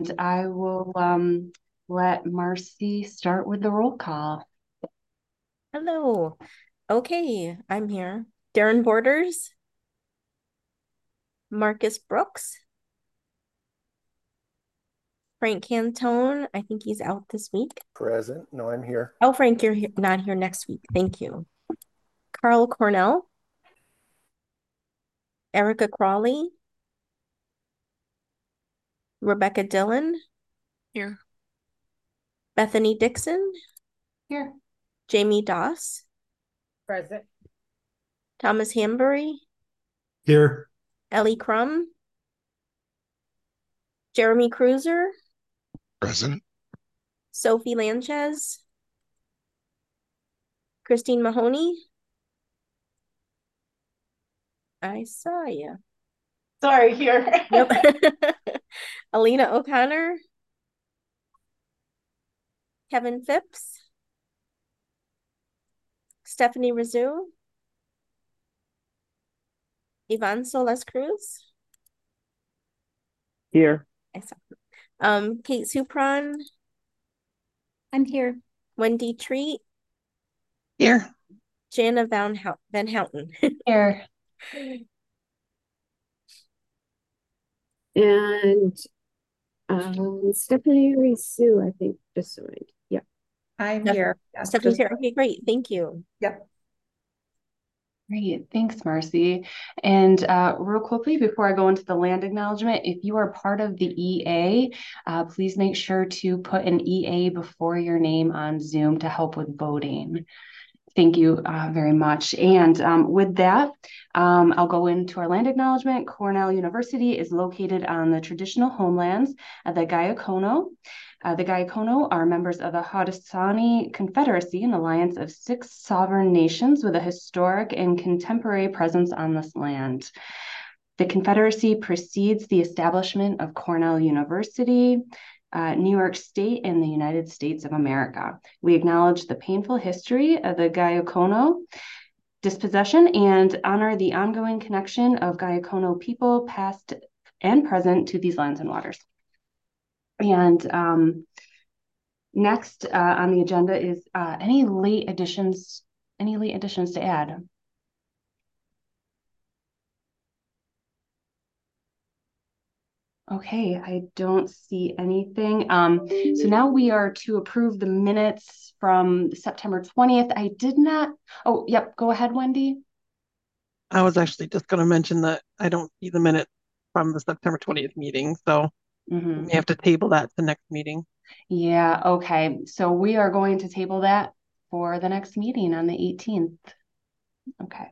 I will let Marcy start with the roll call. Hello. Okay, I'm here. Darren Borders, Marcus Brooks, Frank Cantone. I think he's out this week. Present. No, I'm here. Oh, Frank, you're not here next week. Thank you. Carl Cornell, Erica Crawley, Rebecca Dillon, Here. Bethany Dixon, Here. Jamie Doss, Present. Thomas Hambury, Here. Ellie Crum, Jeremy Cruiser, Present. Sophie Lanchez, Christine Mahoney. I saw you. Sorry, here. Yep. Alina O'Connor, Kevin Phipps, Stephanie Rizou, Yvonne Solis Cruz. Here. I saw. Kate Supron, I'm here. Wendy Treat, Here. Jana Van Houten. Here. And Stephanie Rizou, I think, just joined. Yep. I'm Yep. here. Stephanie's here. Okay, great. Thank you. Yep. Great. Thanks, Marcy. And real quickly, before I go into the land acknowledgement, if you are part of the EA, please make sure to put an EA before your name on Zoom to help with voting. Thank you very much. And with that, I'll go into our land acknowledgement. Cornell University is located on the traditional homelands of the Gayacono. The Gayacono are members of the Haudenosaunee Confederacy, an alliance of 6 sovereign nations with a historic and contemporary presence on this land. The Confederacy precedes the establishment of Cornell University, New York State, and the United States of America. We acknowledge the painful history of the Gayacono dispossession and honor the ongoing connection of Gayacono people, past and present, to these lands and waters. And next on the agenda is any late additions to add? Okay, I don't see anything. So now we are to approve the minutes from September 20th. I did not. Oh, yep. Go ahead, Wendy. I was actually just going to mention that I don't see the minute from the September 20th meeting, so we have to table that to next meeting. Yeah, okay. So we are going to table that for the next meeting on the 18th. Okay.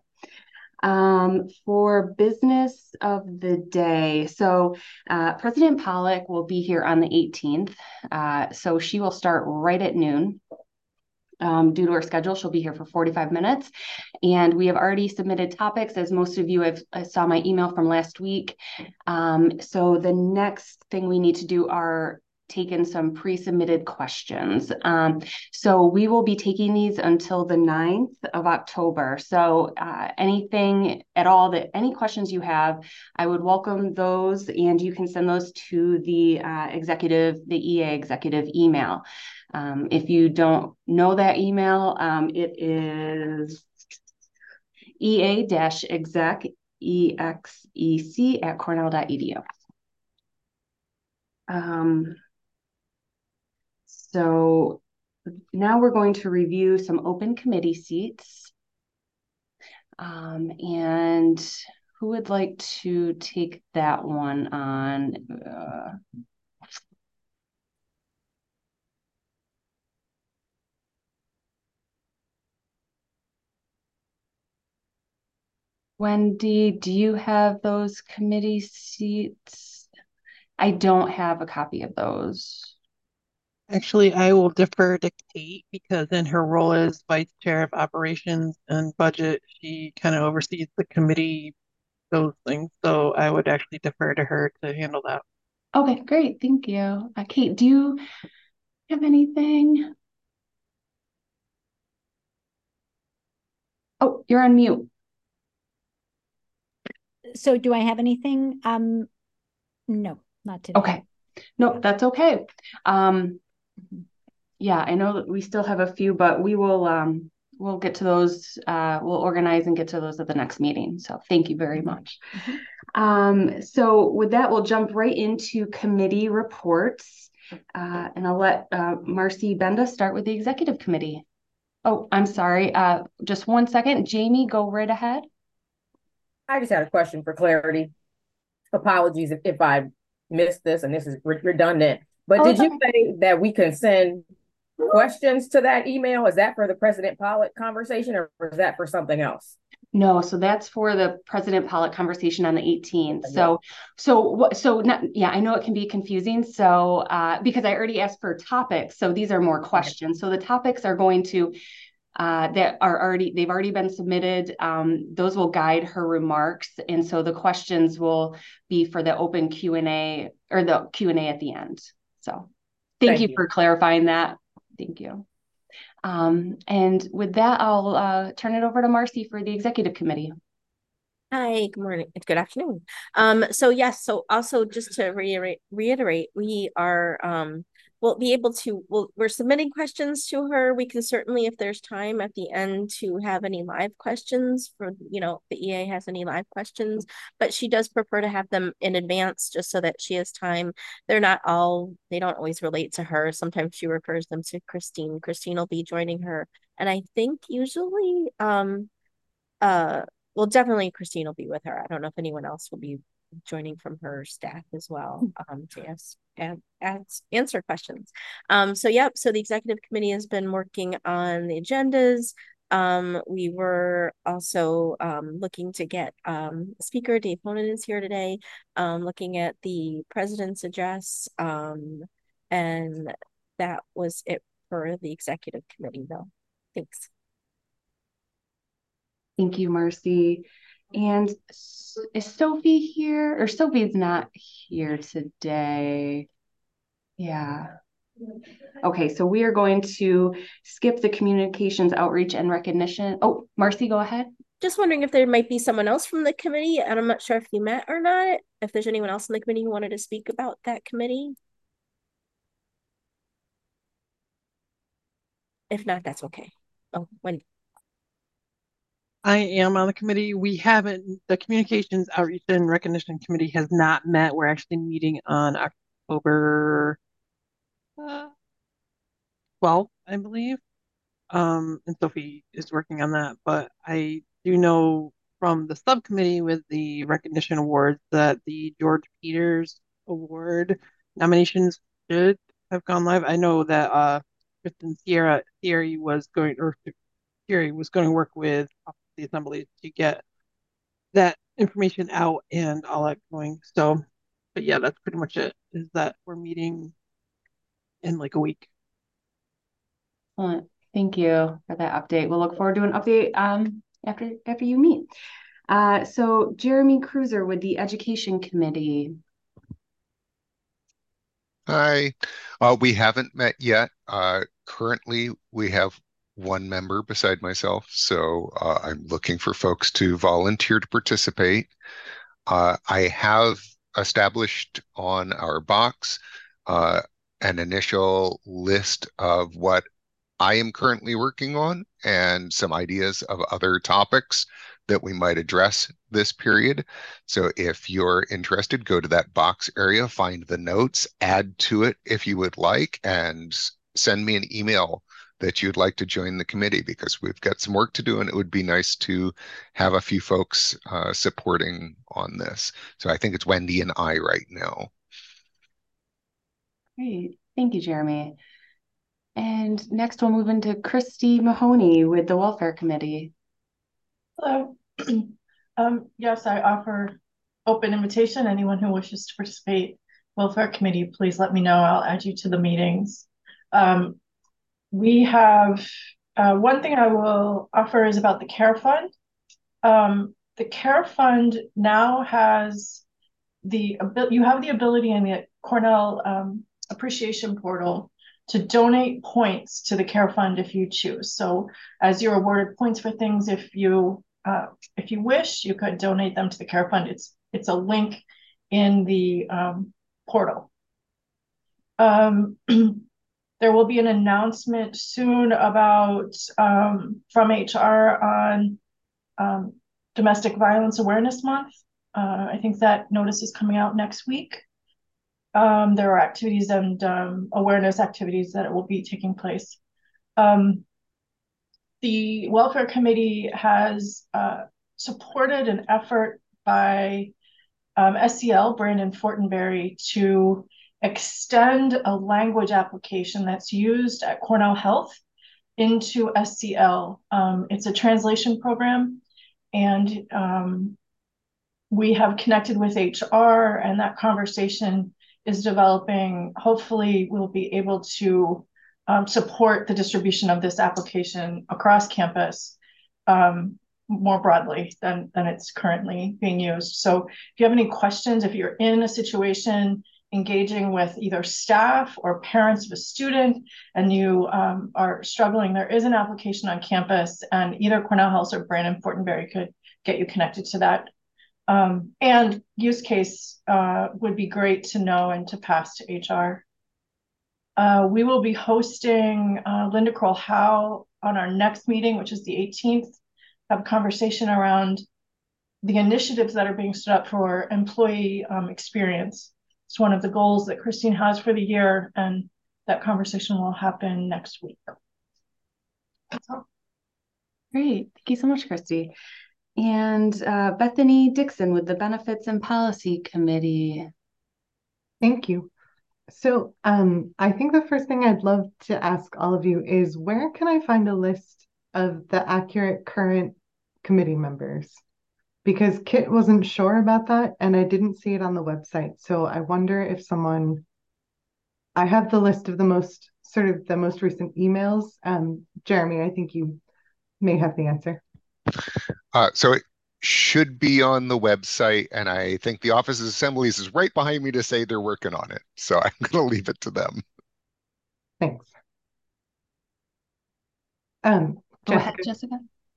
For business of the day, so President Pollock will be here on the 18th. So she will start right at noon. Due to her schedule, she'll be here for 45 minutes. And we have already submitted topics, as most of you have saw my email from last week. So the next thing we need to do are take in some pre-submitted questions. So we will be taking these until the 9th of October. So anything at all any questions you have, I would welcome those, and you can send those to the EA executive email. If you don't know that email, it is ea-exec, at cornell.edu. So now we're going to review some open committee seats. And who would like to take that one on? Wendy, do you have those committee seats? I don't have a copy of those. Actually, I will defer to Kate because in her role as Vice Chair of Operations and Budget, she kind of oversees the committee, those things. So I would actually defer to her to handle that. Okay, great. Thank you. Kate, do you have anything? Oh, you're on mute. So do I have anything? No, not today. Okay. No, that's okay. Yeah, I know that we still have a few, but we'll get to those. We'll organize and get to those at the next meeting. So thank you very much. So with that, we'll jump right into committee reports. And I'll let Marcy Benda start with the executive committee. Oh, I'm sorry. Just 1 second. Jamie, go right ahead. I just had a question for clarity. Apologies if I missed this and this is redundant, but did you say that we can send questions to that email? Is that for the President Pollock conversation or is that for something else? No, so that's for the President Pollock conversation on the 18th. Yeah. I know it can be confusing. So, because I already asked for topics, so these are more questions. So the topics are going to, they've already been submitted. Those will guide her remarks. And so the questions will be for the open Q&A or the Q&A at the end. So thank you for clarifying that. Thank you. And with that, I'll turn it over to Marcy for the executive committee. Hi, good morning. Good afternoon. So also just to reiterate, we are we'll be able to we're submitting questions to her. We can certainly, if there's time at the end, to have any live questions for, the EA has any live questions, but she does prefer to have them in advance just so that she has time. They don't always relate to her. Sometimes she refers them to Christine. Christine will be joining her. And I think usually well, definitely Christine will be with her. I don't know if anyone else will be joining from her staff as well to answer questions. So the executive committee has been working on the agendas. We were also looking to get speaker Dave Honan is here today, looking at the president's address. And that was it for the executive committee though. Thanks. Thank you, Marcy. And is Sophie here? Or Sophie's not here today. Yeah. Okay, so we are going to skip the communications outreach and recognition. Oh, Marcy, go ahead. Just wondering if there might be someone else from the committee, and I'm not sure if you met or not, if there's anyone else in the committee who wanted to speak about that committee. If not, that's okay. Oh, Wendy. I am on the committee. The Communications Outreach and Recognition Committee has not met. We're actually meeting on October 12th, I believe. And Sophie is working on that. But I do know from the subcommittee with the recognition awards that the George Peters Award nominations should have gone live. I know that Kristen Thierry was going to work with the assembly to get that information out and all that going. So, but yeah, that's pretty much it. Is that we're meeting in like a week. Excellent. Thank you for that update. We'll look forward to an update after you meet. So Jeremy Cruiser with the Education Committee. Hi. We haven't met yet. Currently, we have one member beside myself, so I'm looking for folks to volunteer to participate. I have established on our box an initial list of what I am currently working on and some ideas of other topics that we might address this period. So if you're interested, go to that box area, find the notes, add to it if you would like, and send me an email that you'd like to join the committee because we've got some work to do and it would be nice to have a few folks supporting on this. So I think it's Wendy and I right now. Great. Thank you, Jeremy. And next we'll move into Christy Mahoney with the Welfare Committee. Hello. Yes, I offer open invitation. Anyone who wishes to participate, Welfare Committee, please let me know. I'll add you to the meetings. We have one thing I will offer is about the CARE Fund. The CARE Fund now has you have the ability in the Cornell Appreciation Portal to donate points to the CARE Fund if you choose. So as you're awarded points for things, if you wish, you could donate them to the CARE Fund. It's a link in the portal. There will be an announcement soon about from HR on Domestic Violence Awareness Month. I think that notice is coming out next week. There are activities and awareness activities that will be taking place. The Welfare Committee has supported an effort by SCL, Brandon Fortenberry, to extend a language application that's used at Cornell Health into SCL. It's a translation program, and we have connected with HR, and that conversation is developing. Hopefully, we'll be able to support the distribution of this application across campus more broadly than it's currently being used. So if you have any questions, if you're in a situation engaging with either staff or parents of a student and you are struggling, there is an application on campus, and either Cornell Health or Brandon Fortenberry could get you connected to that. And use case would be great to know and to pass to HR. We will be hosting Linda Kroll Howe on our next meeting, which is the 18th, have a conversation around the initiatives that are being stood up for employee experience. It's one of the goals that Christine has for the year, and that conversation will happen next week. That's all. Great. Thank you so much, Christy. And Bethany Dixon with the Benefits and Policy Committee. Thank you. So I think the first thing I'd love to ask all of you is, where can I find a list of the accurate current committee members? Because Kit wasn't sure about that and I didn't see it on the website. So I wonder if I have the list of the most recent emails. Jeremy, I think you may have the answer. So it should be on the website, and I think the Office of Assemblies is right behind me to say they're working on it. So I'm going to leave it to them. Thanks. Go ahead, Jessica.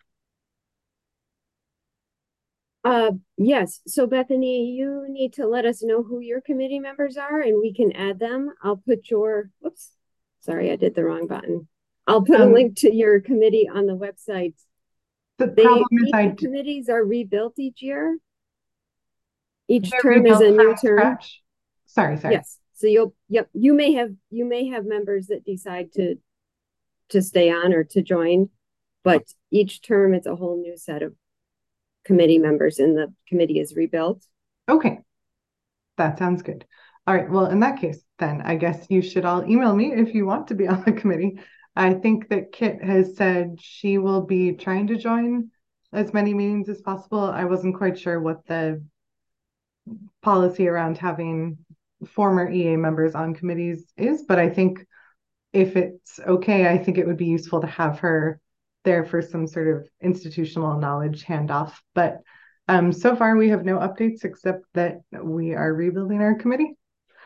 Yes. So Bethany, you need to let us know who your committee members are and we can add them. I'll put whoops, sorry, I did the wrong button. I'll put a link to your committee on the website. The problem is the committees are rebuilt each year. Each They're term is a new term. Scratch. Sorry. Yes. So you may have members that decide to stay on or to join, but each term it's a whole new set of committee members and the committee is rebuilt. Okay. That sounds good. All right. Well, in that case, then I guess you should all email me if you want to be on the committee. I think that Kit has said she will be trying to join as many meetings as possible. I wasn't quite sure what the policy around having former EA members on committees is, but I think if it's okay, I think it would be useful to have her there for some sort of institutional knowledge handoff. But so far we have no updates except that we are rebuilding our committee.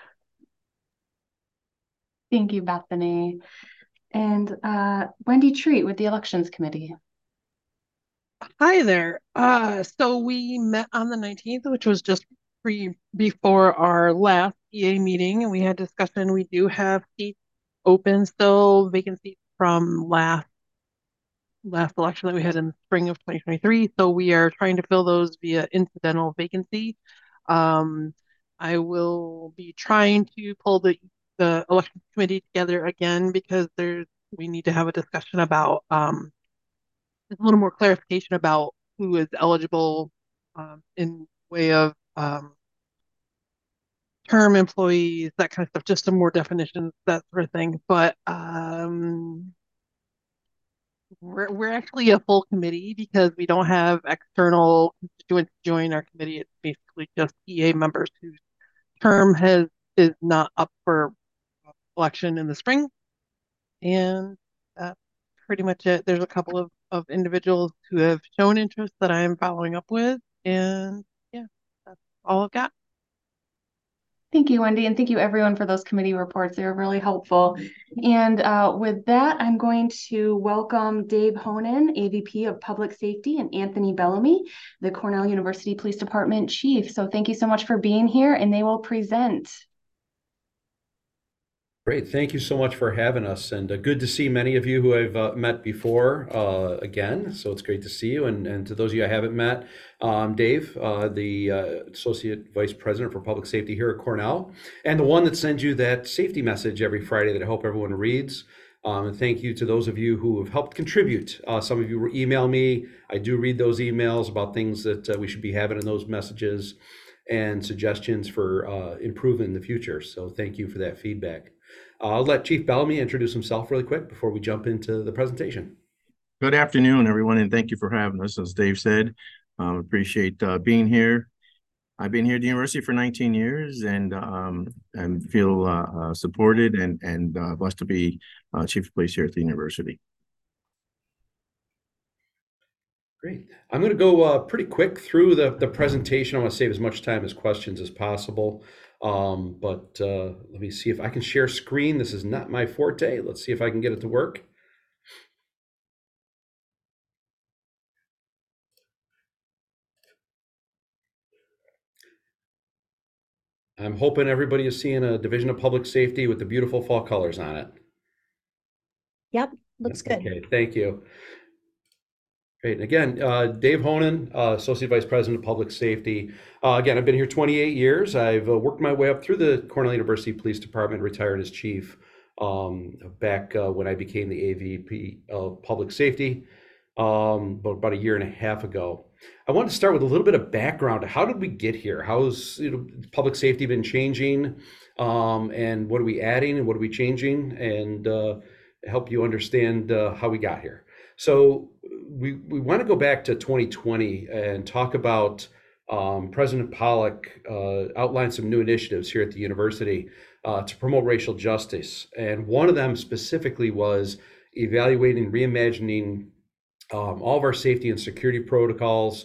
Thank you, Bethany. And Wendy Treat with the Elections Committee. Hi there. So we met on the 19th, which was just before our last EA meeting, and we had discussion. We do have seats open still, vacant seats from last election that we had in the spring of 2023. So we are trying to fill those via incidental vacancy. I will be trying to pull the election committee together again because we need to have a discussion about a little more clarification about who is eligible in way of term employees, that kind of stuff, just some more definitions, that sort of thing. But we're actually a full committee because we don't have external constituents join our committee. It's basically just EA members whose term is not up for election in the spring. And that's pretty much it. There's a couple of individuals who have shown interest that I am following up with. And yeah, that's all I've got. Thank you, Wendy, and thank you everyone for those committee reports. They were really helpful. And with that, I'm going to welcome Dave Honan, AVP of Public Safety, and Anthony Bellamy, the Cornell University Police Department Chief. So thank you so much for being here, and they will present. Great. Thank you so much for having us, and good to see many of you who I've met before again. So it's great to see you. And to those of you I haven't met, Dave, the Associate Vice President for Public Safety here at Cornell, and the one that sends you that safety message every Friday that I hope everyone reads. And thank you to those of you who have helped contribute. Some of you email me. I do read those emails about things that we should be having in those messages and suggestions for improvement in the future. So thank you for that feedback. I'll let Chief Bellamy introduce himself really quick before we jump into the presentation. Good afternoon, everyone, and thank you for having us. As Dave said, appreciate being here. I've been here at the university for 19 years and feel supported and blessed to be Chief of Police here at the university. Great. I'm going to go pretty quick through the presentation. I want to save as much time as questions as possible. But let me see if I can share screen. This is not my forte. Let's see if I can get it to work. I'm hoping everybody is seeing a Division of Public Safety with the beautiful fall colors on it. Yep, looks good. Okay, thank you. Great. And again, Dave Honan, Associate Vice President of Public Safety. Again, I've been here 28 years. I've worked my way up through the Cornell University Police Department, retired as chief back when I became the AVP of Public Safety about a year and a half ago. I wanted to start with a little bit of background. How did we get here? How's public safety been changing? And what are we adding and what are we changing? And help you understand how we got here. So we want to go back to 2020 and talk about President Pollock outlined some new initiatives here at the university to promote racial justice. And one of them specifically was evaluating, reimagining all of our safety and security protocols.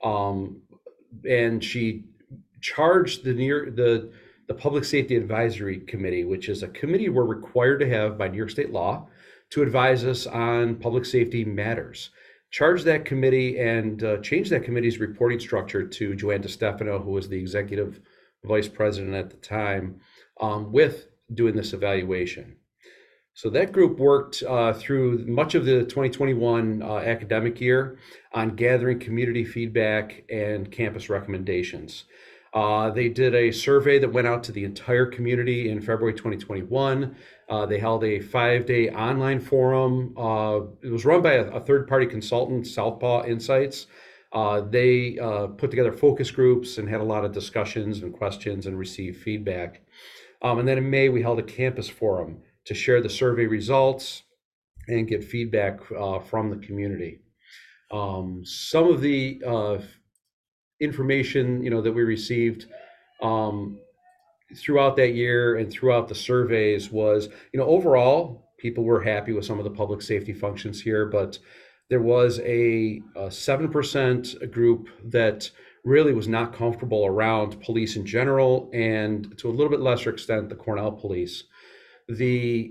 And she charged the Public Safety Advisory Committee, which is a committee we're required to have by New York State law to advise us on public safety matters. Charged that committee and changed that committee's reporting structure to Joanne DeStefano, who was the executive vice president at the time, with doing this evaluation. So that group worked through much of the 2021 academic year on gathering community feedback and campus recommendations. They did a survey that went out to the entire community in February 2021. They held a 5-day online forum. It was run by a third-party consultant, Southpaw Insights. They put together focus groups and had a lot of discussions and questions and received feedback. And then in May, we held a campus forum to share the survey results and get feedback from the community. Some of the information that we received throughout that year and throughout the surveys was, overall, people were happy with some of the public safety functions here, but there was a 7% group that really was not comfortable around police in general, and to a little bit lesser extent, the Cornell police. The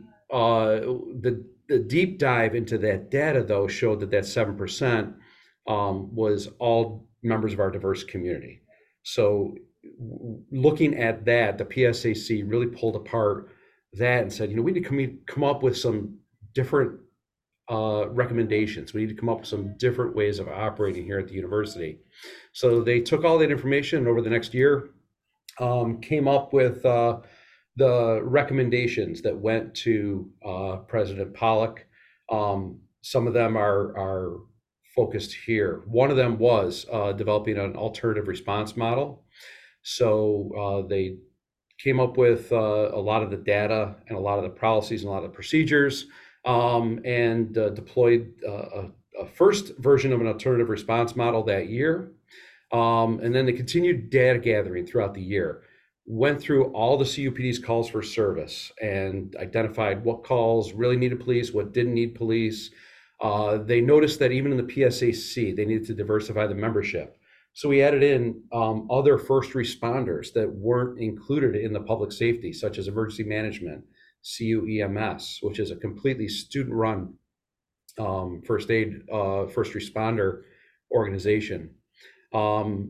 deep dive into that data, though, showed that 7% was all members of our diverse community. So looking at that, the PSAC really pulled apart that and said, we need to come up with some different recommendations. We need to come up with some different ways of operating here at the university. So they took all that information and over the next year came up with the recommendations that went to President Pollock. Some of them are focused here. One of them was developing an alternative response model. So they came up with a lot of the data and a lot of the policies and a lot of the procedures, and deployed a first version of an alternative response model that year. And then they continued data gathering throughout the year. Went through all the CUPD's calls for service and identified what calls really needed police, what didn't need police. They noticed that even in the PSAC, they needed to diversify the membership. So we added in other first responders that weren't included in the public safety, such as emergency management, CUEMS, which is a completely student-run first aid, first responder organization.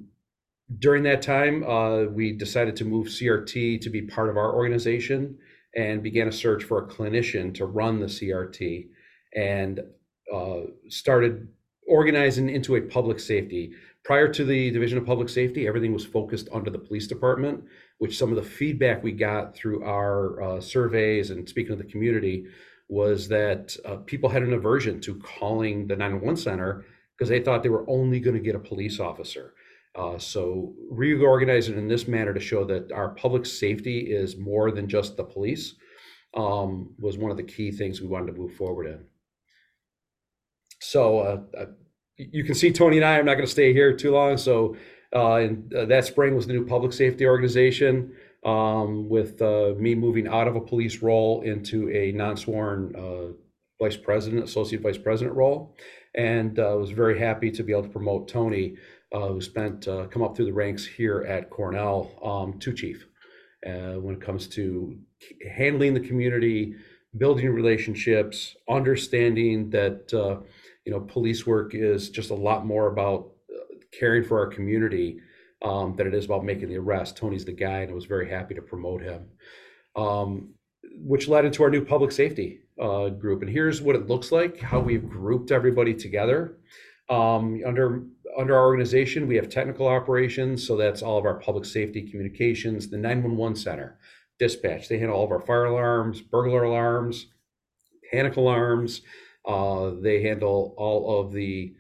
During that time, we decided to move CRT to be part of our organization and began a search for a clinician to run the CRT, and started organizing into a public safety. Prior to the Division of Public Safety, everything was focused under the police department, which some of the feedback we got through our surveys and speaking to the community was that people had an aversion to calling the 911 center because they thought they were only going to get a police officer. So reorganizing in this manner to show that our public safety is more than just the police was one of the key things we wanted to move forward in. So you can see Tony and I'm not going to stay here too long. So that spring was the new public safety organization, with me moving out of a police role into a non-sworn vice president, associate vice president role. And I was very happy to be able to promote Tony, who come up through the ranks here at Cornell, to chief. When it comes to handling the community, building relationships, understanding that police work is just a lot more about caring for our community than it is about making the arrest. Tony's the guy, and I was very happy to promote him, which led into our new public safety group. And here's what it looks like, how we've grouped everybody together. Under our organization, we have technical operations, so that's all of our public safety communications, the 911 center, dispatch. They handle all of our fire alarms, burglar alarms, panic alarms. They handle all of the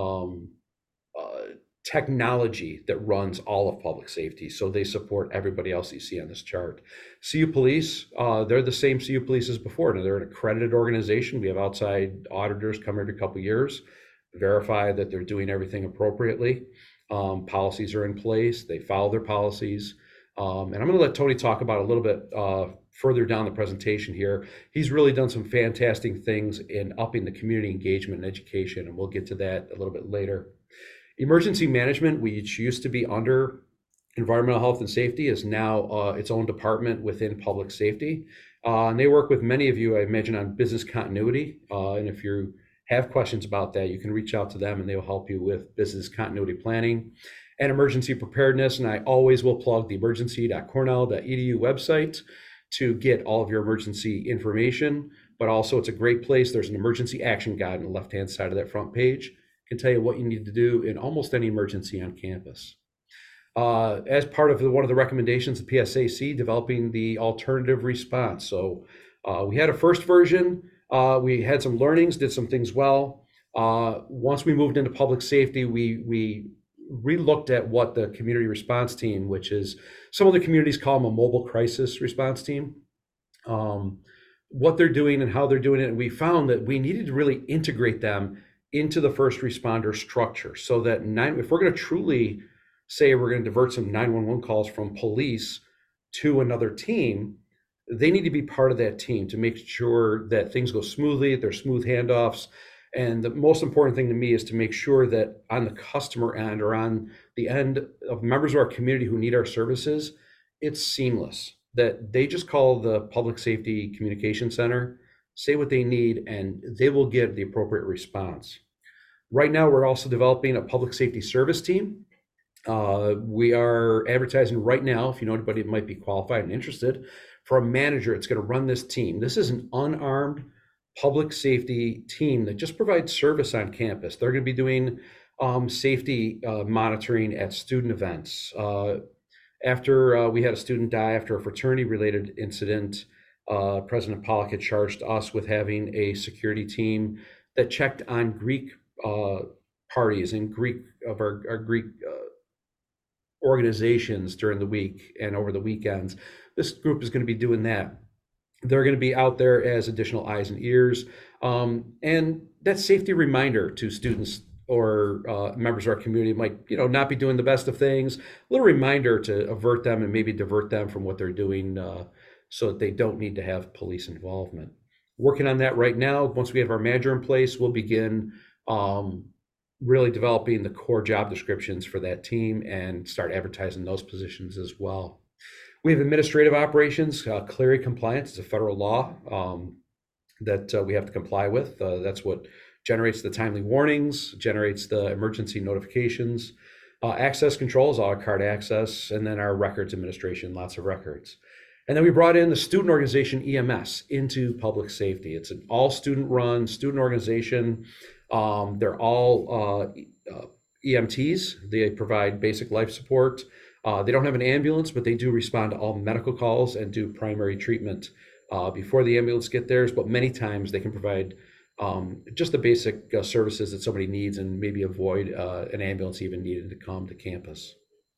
technology that runs all of public safety. So they support everybody else you see on this chart. CU Police, they're the same CU Police as before. Now, they're an accredited organization. We have outside auditors come every couple of years, verify that they're doing everything appropriately. Policies are in place. They follow their policies. And I'm going to let Tony talk about a little bit further down the presentation here. He's really done some fantastic things in upping the community engagement and education, and we'll get to that a little bit later. Emergency management, which used to be under environmental health and safety, is now its own department within public safety. And they work with many of you, I imagine, on business continuity. And if you have questions about that, you can reach out to them and they will help you with business continuity planning and emergency preparedness. And I always will plug the emergency.cornell.edu website to get all of your emergency information, but also it's a great place. There's an emergency action guide on the left-hand side of that front page. It can tell you what you need to do in almost any emergency on campus. As part of one of the recommendations of PSAC, developing the alternative response. So we had a first version. We had some learnings, did some things well. Once we moved into public safety, we re-looked at what the community response team, which is some of the communities call them a mobile crisis response team, what they're doing and how they're doing it. And we found that we needed to really integrate them into the first responder structure so that if we're going to truly say we're going to divert some 911 calls from police to another team, they need to be part of that team to make sure that things go smoothly, they're smooth handoffs. And the most important thing to me is to make sure that on the customer end or on the end of members of our community who need our services, it's seamless, that they just call the Public Safety Communication Center, say what they need, and they will get the appropriate response. Right now, we're also developing a public safety service team. We are advertising right now, if you know anybody that might be qualified and interested, for a manager that's going to run this team. This is an unarmed public safety team that just provides service on campus. They're going to be doing safety monitoring at student events. After we had a student die after a fraternity-related incident, President Pollock had charged us with having a security team that checked on Greek parties and our Greek organizations during the week and over the weekends. This group is going to be doing that. They're going to be out there as additional eyes and ears. And that safety reminder to students or members of our community might, not be doing the best of things. A little reminder to avert them and maybe divert them from what they're doing so that they don't need to have police involvement. Working on that right now. Once we have our manager in place, we'll begin really developing the core job descriptions for that team and start advertising those positions as well. We have administrative operations. Clery compliance is a federal law that we have to comply with. That's what generates the timely warnings, generates the emergency notifications. Access control is a la carte access, and then our records administration, lots of records. And then we brought in the student organization EMS into public safety. It's an all student run student organization. They're all EMTs. They provide basic life support. They don't have an ambulance, but they do respond to all medical calls and do primary treatment before the ambulance get theirs. But many times they can provide just the basic services that somebody needs and maybe avoid an ambulance even needed to come to campus.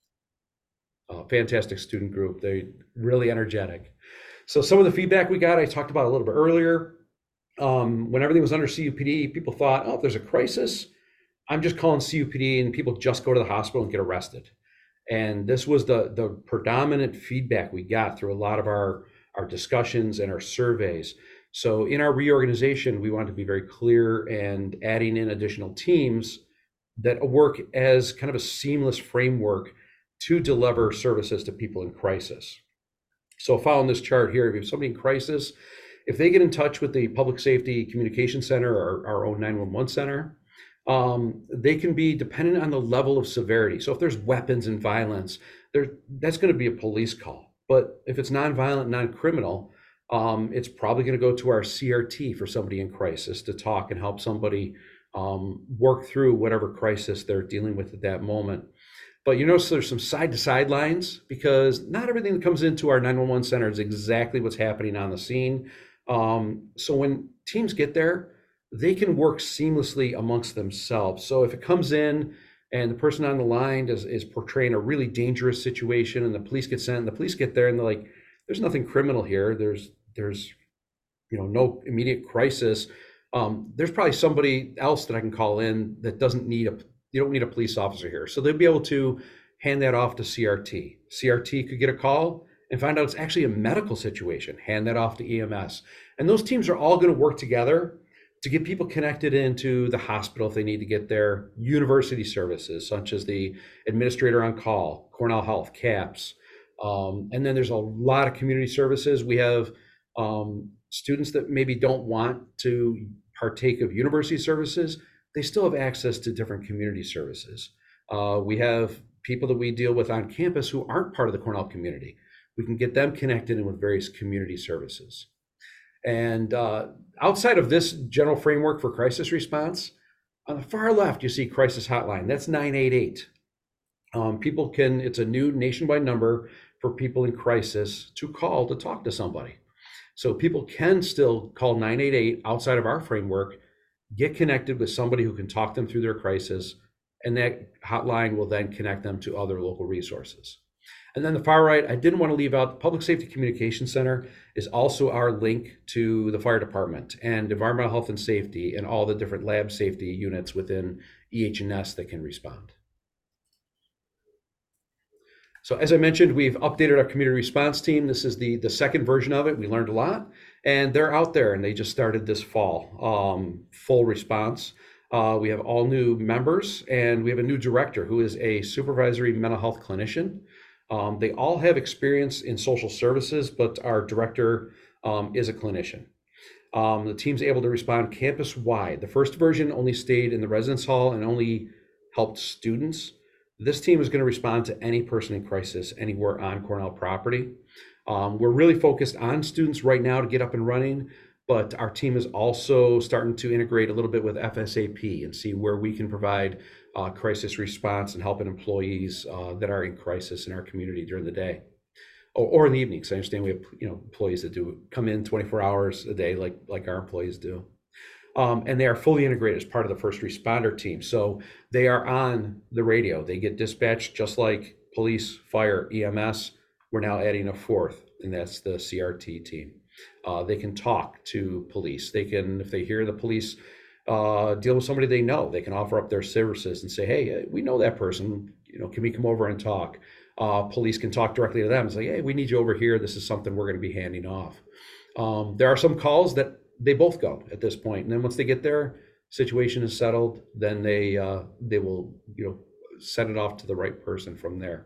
Fantastic student group. They're really energetic. So some of the feedback we got, I talked about a little bit earlier. When everything was under CUPD, people thought, oh, if there's a crisis, I'm just calling CUPD and people just go to the hospital and get arrested. And this was the predominant feedback we got through a lot of our discussions and our surveys. So in our reorganization, we wanted to be very clear and adding in additional teams that work as kind of a seamless framework to deliver services to people in crisis. So following this chart here, if you have somebody in crisis, if they get in touch with the Public Safety Communication Center or our own 911 center, they can be dependent on the level of severity. So if there's weapons and violence, that's going to be a police call. But if it's nonviolent, non-criminal, it's probably going to go to our CRT for somebody in crisis to talk and help somebody work through whatever crisis they're dealing with at that moment. But you notice there's some side-to-side lines because not everything that comes into our 911 center is exactly what's happening on the scene. So when teams get there, they can work seamlessly amongst themselves. So if it comes in and the person on the line is portraying a really dangerous situation and the police get sent and the police get there and they're like, there's nothing criminal here. There's no immediate crisis. There's probably somebody else that I can call in that you don't need a police officer here. So they'll be able to hand that off to CRT. CRT could get a call and find out it's actually a medical situation, hand that off to EMS. And those teams are all going to work together to get people connected into the hospital if they need to get there, university services, such as the administrator on call, Cornell Health, CAPS. And then there's a lot of community services. We have students that maybe don't want to partake of university services. They still have access to different community services. We have people that we deal with on campus who aren't part of the Cornell community. We can get them connected in with various community services. And outside of this general framework for crisis response, on the far left, you see crisis hotline. That's 988. It's a new nationwide number for people in crisis to call to talk to somebody. So people can still call 988 outside of our framework, get connected with somebody who can talk them through their crisis, and that hotline will then connect them to other local resources. And then the far right, I didn't want to leave out the Public Safety Communication Center is also our link to the fire department and environmental health and safety and all the different lab safety units within EH&S that can respond. So as I mentioned, we've updated our community response team. This is the second version of it. We learned a lot and they're out there and they just started this fall, full response. We have all new members and we have a new director who is a supervisory mental health clinician. They all have experience in social services, but our director is a clinician. The team's able to respond campus-wide. The first version only stayed in the residence hall and only helped students. This team is going to respond to any person in crisis anywhere on Cornell property. We're really focused on students right now to get up and running, but our team is also starting to integrate a little bit with FSAP and see where we can provide crisis response and helping employees that are in crisis in our community during the day or in the evenings. I understand we have employees that do come in 24 hours a day like our employees do. And they are fully integrated as part of the first responder team. So they are on the radio. They get dispatched just like police, fire, EMS. We're now adding a fourth, and that's the CRT team. They can talk to police. They can, if they hear the police deal with somebody they know, they can offer up their services and say, hey, we know that person, can we come over and talk? Police can talk directly to them and say, hey, we need you over here. This is something we're going to be handing off. There are some calls that they both go at this point. And then once they get there, situation is settled, then they will, send it off to the right person from there.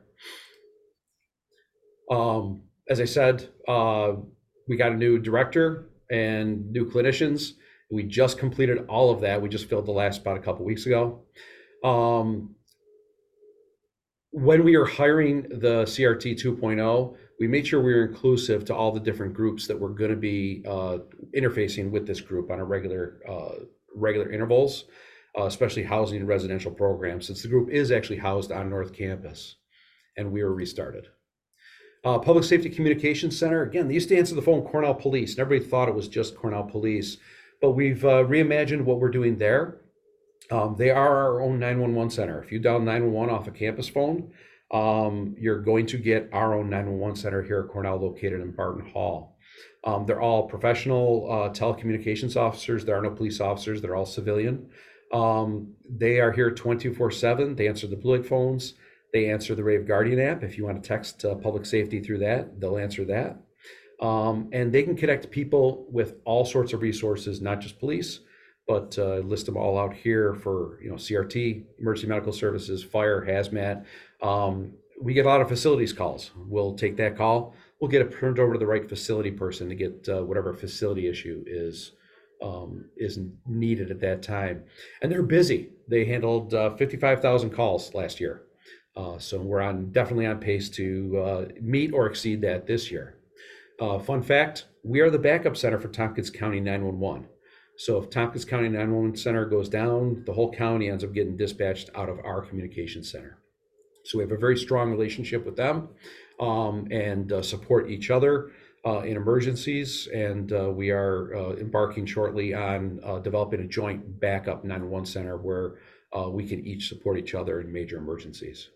As I said, we got a new director and new clinicians. We just completed all of that. We just filled the last spot a couple weeks ago. when we are hiring the CRT 2.0, we made sure we were inclusive to all the different groups that were going to be interfacing with this group on a regular intervals, especially housing and residential programs, since the group is actually housed on North Campus, and we were restarted. Public Safety Communications Center, again, they used to answer the phone Cornell Police, and everybody thought it was just Cornell Police, but we've reimagined what we're doing there. They are our own 911 center. If you dial 911 off a campus phone, you're going to get our own 911 center here at Cornell, located in Barton Hall. They're all professional telecommunications officers. There are no police officers. They're all civilian. They are here 24/7. They answer the Blue Light phones. They answer the Rave Guardian app. If you want to text public safety through that, they'll answer that. And they can connect people with all sorts of resources, not just police, but list them all out here for, CRT, emergency medical services, fire, hazmat. We get a lot of facilities calls. We'll take that call. We'll get it turned over to the right facility person to get whatever facility issue is needed at that time. And they're busy. They handled 55,000 calls last year. So we're definitely on pace to meet or exceed that this year. Fun fact, we are the backup center for Tompkins County 911. So if Tompkins County 911 Center goes down, the whole county ends up getting dispatched out of our communications center. So we have a very strong relationship with them and support each other in emergencies. And we are embarking shortly on developing a joint backup 911 center where we can each support each other in major emergencies.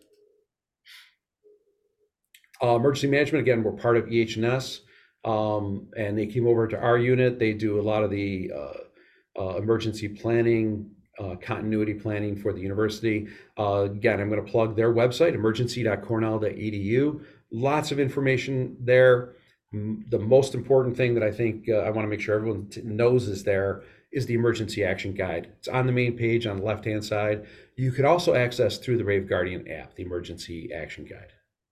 Emergency management, again, we're part of EH&S, and they came over to our unit. They do a lot of the emergency planning, continuity planning for the university. Again, I'm going to plug their website, emergency.cornell.edu. Lots of information there. The most important thing that I think I want to make sure everyone knows is the emergency action guide. It's on the main page on the left-hand side. You could also access through the Rave Guardian app, the emergency action guide.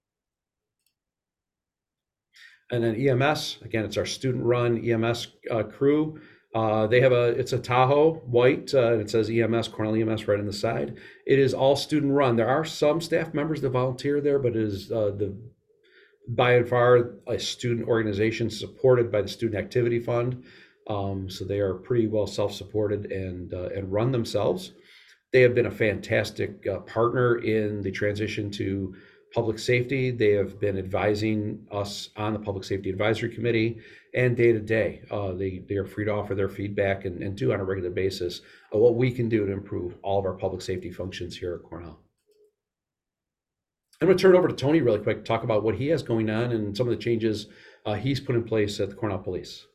And then EMS, again, it's our student-run EMS crew. It's a Tahoe white, and it says EMS, Cornell EMS right on the side. It is all student-run. There are some staff members that volunteer there, but it is by and far a student organization supported by the Student Activity Fund. So they are pretty well self-supported and run themselves. They have been a fantastic partner in the transition to public safety. They have been advising us on the Public Safety Advisory Committee, and day to day, they are free to offer their feedback and do on a regular basis what we can do to improve all of our public safety functions here at Cornell. I'm going to turn it over to Tony really quick to talk about what he has going on and some of the changes he's put in place at the Cornell Police.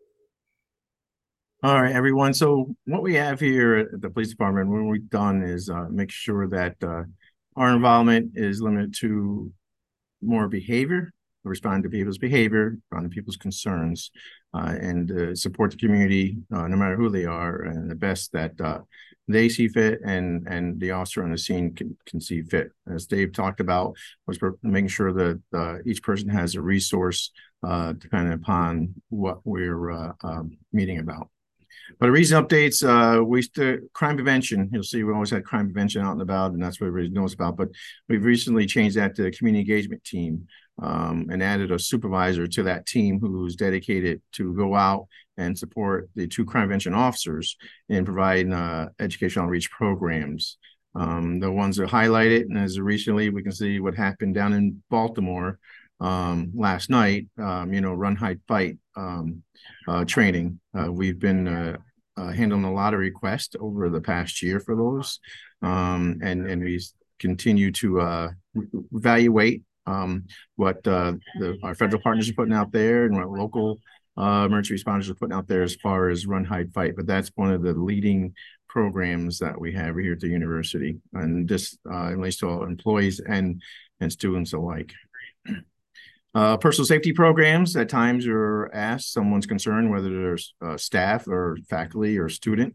All right, everyone. So what we have here at the police department, what we've done is make sure that our involvement is limited to more behavior, respond to people's behavior, respond to people's concerns, and support the community, no matter who they are, and the best that they see fit and the officer on the scene can see fit. As Dave talked about, was making sure that each person has a resource depending upon what we're meeting about. But recent updates, crime prevention, you'll see we always had crime prevention out and about, and that's what everybody knows about. But we've recently changed that to the community engagement team and added a supervisor to that team who's dedicated to go out and support the 2 crime prevention officers in providing educational outreach programs. The ones that are highlighted, and as recently we can see what happened down in Baltimore last night, run, hide, fight training. We've been handling a lot of requests over the past year for those, and we continue to evaluate what our federal partners are putting out there and what local emergency responders are putting out there as far as run, hide, fight. But that's one of the leading programs that we have here at the university, and this relates to all employees and students alike. Personal safety programs at times are asked, someone's concerned whether there's staff or faculty or student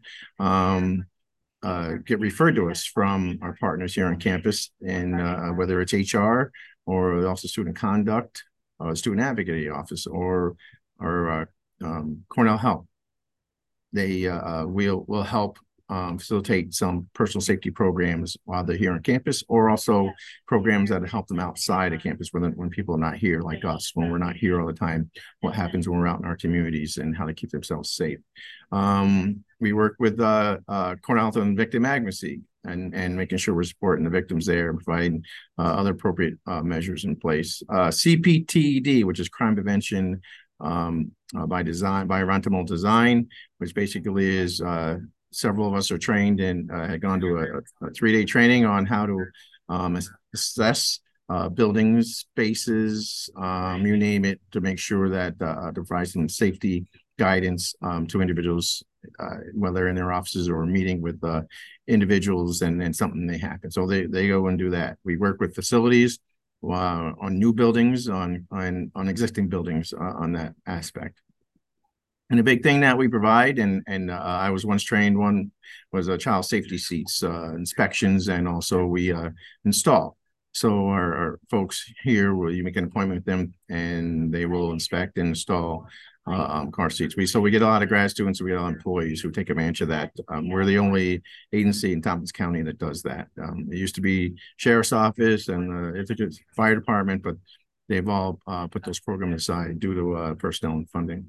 get referred to us from our partners here on campus, and whether it's HR or also student conduct, student advocacy office, or Cornell Health. They will help facilitate some personal safety programs while they're here on campus, or also programs that help them outside of campus when people are not here, like us, when we're not here all the time, what happens when we're out in our communities and how to keep themselves safe. We work with Cornell and Victim Advocacy and making sure we're supporting the victims there and providing other appropriate measures in place. CPTED, which is crime prevention by environmental design, which basically is several of us are trained and had gone to a 3-day training on how to assess buildings, spaces, you name it, to make sure that to provide some safety guidance to individuals, whether in their offices or meeting with individuals and something may happen. So they go and do that. We work with facilities on new buildings, on existing buildings on that aspect. And the big thing that we provide, and I was once trained, one was child safety seats, inspections, and also we install. So our folks here, you make an appointment with them and they will inspect and install car seats. So we get a lot of grad students, we get a lot of employees who take advantage of that. We're the only agency in Tompkins County that does that. It used to be Sheriff's Office and the Fire Department, but they've all put those programs aside due to personnel and funding.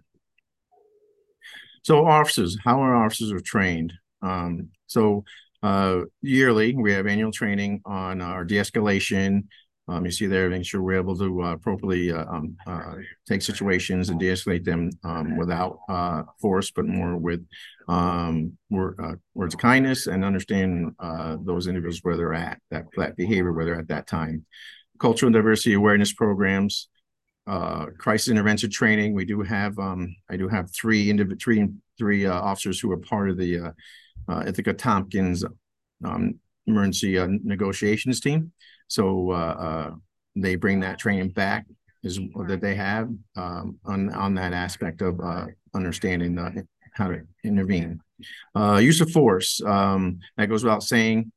So officers, how our officers are trained. Yearly, we have annual training on our de-escalation. You see there, making sure we're able to appropriately take situations and de-escalate them without force, but more with words of kindness and understand those individuals where they're at, that behavior, where they're at that time. Cultural and diversity awareness programs, crisis intervention training. We do have, I do have three officers who are part of the Ithaca Tompkins emergency negotiations team. So they bring that training back that they have on that aspect of understanding how to intervene. Use of force, that goes without saying,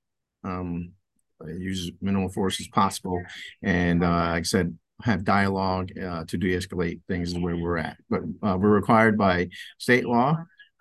use minimal force as possible. And like I said, have dialogue to de-escalate things where we're at. But we're required by state law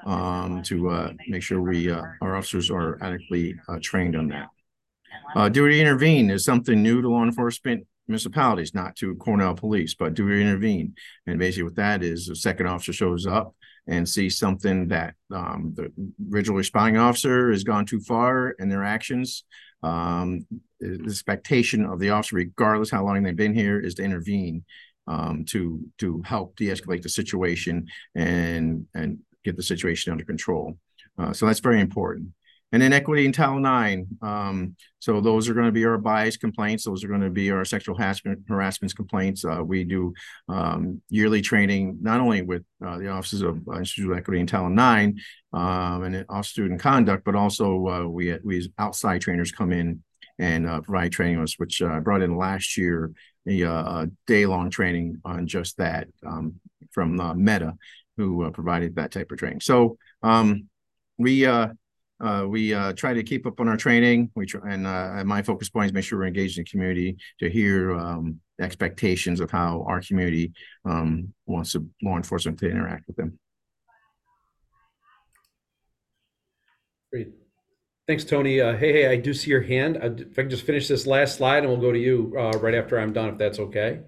to make sure our officers are adequately trained on that. Duty to intervene is something new to law enforcement municipalities, not to Cornell Police, but duty to intervene. And basically what that is, a second officer shows up and sees something that the original responding officer has gone too far in their actions. The expectation of the officer, regardless how long they've been here, is to intervene to help de-escalate the situation and get the situation under control. So that's very important. And then equity in Title IX. So those are going to be our bias complaints. Those are going to be our sexual harassment complaints. We do yearly training, not only with the offices of Institute of Equity in Title IX and Office of Student Conduct, but also we outside trainers come in and provide training us, which I brought in last year, a day-long training on just that from Meta, who provided that type of training. So we try to keep up on our training. My focus point is make sure we're engaged in the community to hear the expectations of how our community wants law enforcement to interact with them. Great. Thanks, Tony. Hey, I do see your hand. If I can just finish this last slide and we'll go to you right after I'm done, if that's okay.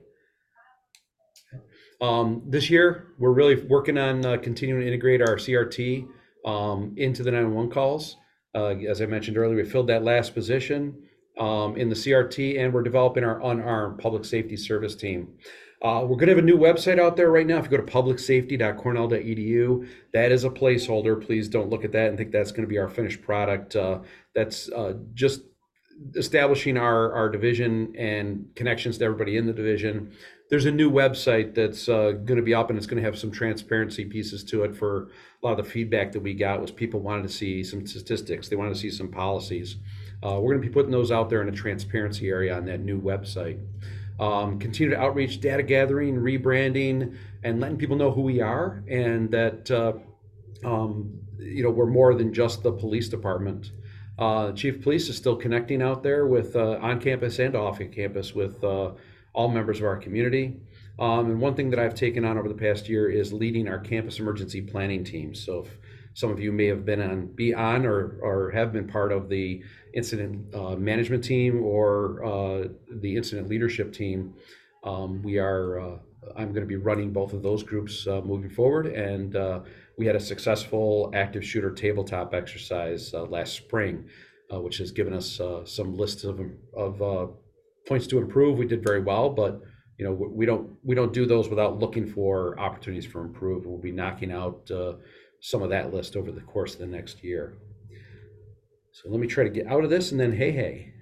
This year, we're really working on continuing to integrate our CRT into the 911 calls. As I mentioned earlier, we filled that last position in the CRT, and we're developing our unarmed public safety service team. We're going to have a new website out there right now. If you go to publicsafety.cornell.edu, that is a placeholder. Please don't look at that and think that's going to be our finished product. That's just establishing our division and connections to everybody in the division. There's a new website that's going to be up, and it's going to have some transparency pieces to it. For a lot of the feedback that we got was people wanted to see some statistics. They wanted to see some policies. We're going to be putting those out there in a transparency area on that new website. Continue to outreach, data gathering, rebranding, and letting people know who we are, and that we're more than just the police department. Chief of Police is still connecting out there with on campus and off campus with all members of our community. And one thing that I've taken on over the past year is leading our campus emergency planning team. So if Some of you may have be on or have been part of the incident management team or the incident leadership team. I'm going to be running both of those groups moving forward, and we had a successful active shooter tabletop exercise last spring, which has given us some lists of points to improve. We did very well, but we don't do those without looking for opportunities for improvement. We'll be knocking out some of that list over the course of the next year. So let me try to get out of this, and then hey.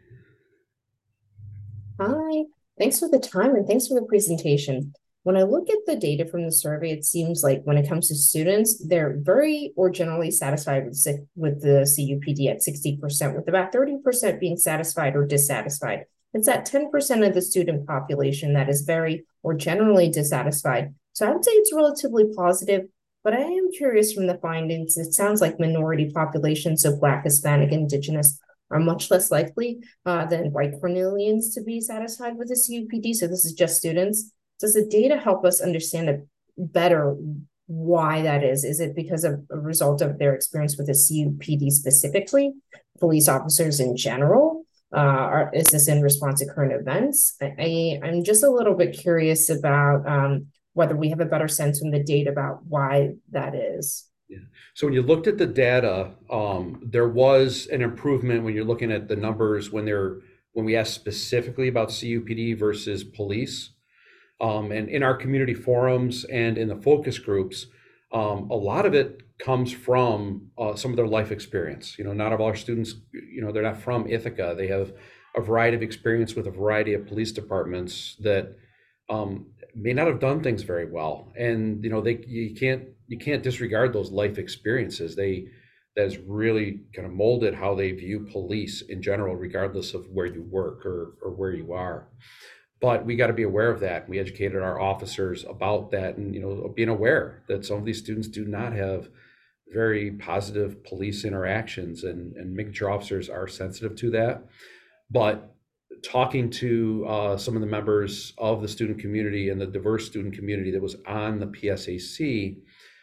Hi, thanks for the time and thanks for the presentation. When I look at the data from the survey, it seems like when it comes to students, they're very or generally satisfied with the CUPD at 60%, with about 30% being satisfied or dissatisfied. It's that 10% of the student population that is very or generally dissatisfied. So I would say it's relatively positive, but I am curious from the findings. It sounds like minority populations, so Black, Hispanic, Indigenous, are much less likely than white Cornellians to be satisfied with the CUPD. So this is just students. Does the data help us understand better why that is? Is it because of a result of their experience with the CUPD specifically, police officers in general? Is this in response to current events? I'm just a little bit curious about whether we have a better sense from the data about why that is. Yeah. So when you looked at the data, there was an improvement when you're looking at the numbers when we asked specifically about CUPD versus police. And in our community forums and in the focus groups, a lot of it comes from some of their life experience. Not all our students, they're not from Ithaca. They have a variety of experience with a variety of police departments that may not have done things very well. And you can't disregard those life experiences. That has really kind of molded how they view police in general, regardless of where you work or where you are. But we got to be aware of that. We educated our officers about that, and being aware that some of these students do not have very positive police interactions, and making sure officers are sensitive to that. But talking to some of the members of the student community and the diverse student community that was on the PSAC,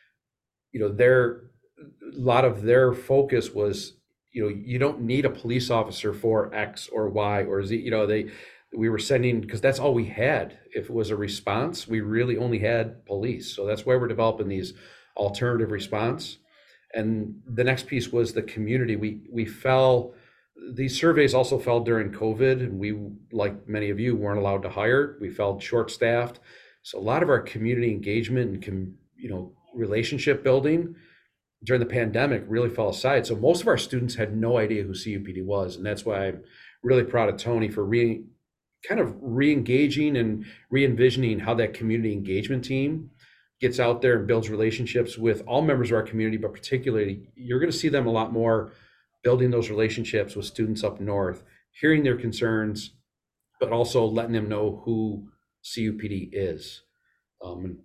a lot of their focus was, you don't need a police officer for X or Y or Z. We were sending, because that's all we had. If it was a response, we really only had police. So that's why we're developing these alternative response. And the next piece was the community. These surveys also fell during COVID, and we, like many of you, weren't allowed to hire. We felt short-staffed. So a lot of our community engagement and relationship building during the pandemic really fell aside. So most of our students had no idea who CUPD was, and that's why I'm really proud of Tony for kind of re-engaging and re-envisioning how that community engagement team gets out there and builds relationships with all members of our community, but particularly you're going to see them a lot more building those relationships with students up north, hearing their concerns, but also letting them know who CUPD is. And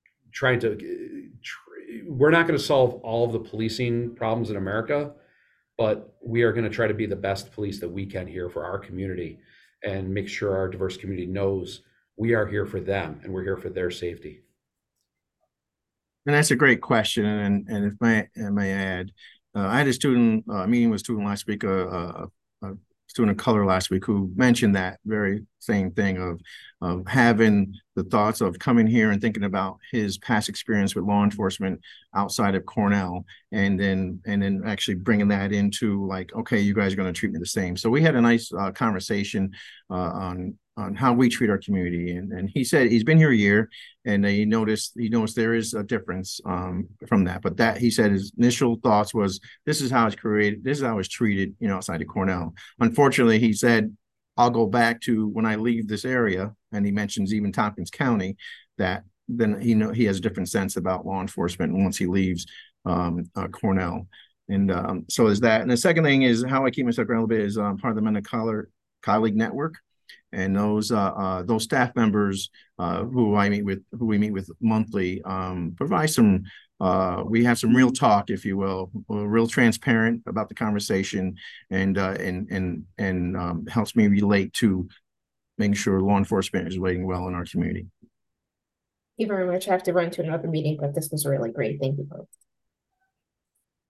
we're not going to solve all of the policing problems in America, but we are going to try to be the best police that we can here for our community, and make sure our diverse community knows we are here for them and we're here for their safety. And that's a great question. And if I may add, I had a meeting with a student last week, a student of color last week, who mentioned that very same thing of having the thoughts of coming here and thinking about his past experience with law enforcement outside of Cornell, and then actually bringing that into like, okay, you guys are going to treat me the same. So we had a nice conversation on how we treat our community, and he said he's been here a year, and he noticed there is a difference from that. But that, he said, his initial thoughts was, this is how it's created, this is how it's treated, outside of Cornell. Unfortunately, he said, I'll go back to when I leave this area, and he mentions even Tompkins County, that then he has a different sense about law enforcement once he leaves Cornell. And so is that. And the second thing is how I keep myself grounded a bit is part of the Men of Color Colleague Network. And those staff members who we meet with monthly provide some. We have some real talk, if you will, real transparent about the conversation, and helps me relate to making sure law enforcement is waiting well in our community. Thank you very much. I have to run to another meeting, but this was really great. Thank you both.